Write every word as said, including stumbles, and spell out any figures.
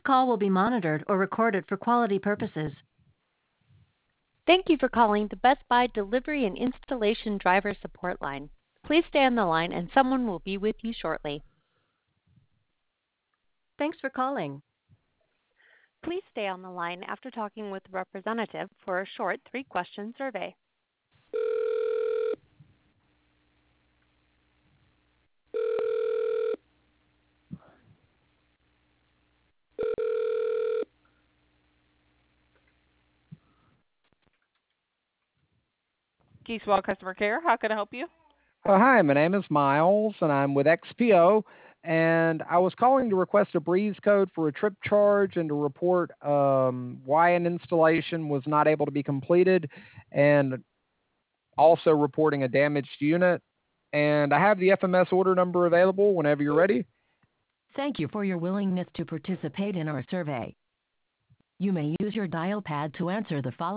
call will be monitored or recorded for quality purposes. Thank you for calling the Best Buy Delivery and Installation Driver Support Line. Please stay on the line and someone will be with you shortly. Thanks for calling. Please stay on the line after talking with a representative for a short three-question survey. Geesewell Customer Care, how can I help you? Oh, hi, my name is Miles, and I'm with X P O, and I was calling to request a breeze code for a trip charge and to report um, why an installation was not able to be completed, and also reporting a damaged unit. And I have the F M S order number available whenever you're ready. Thank you for your willingness to participate in our survey. You may use your dial pad to answer the following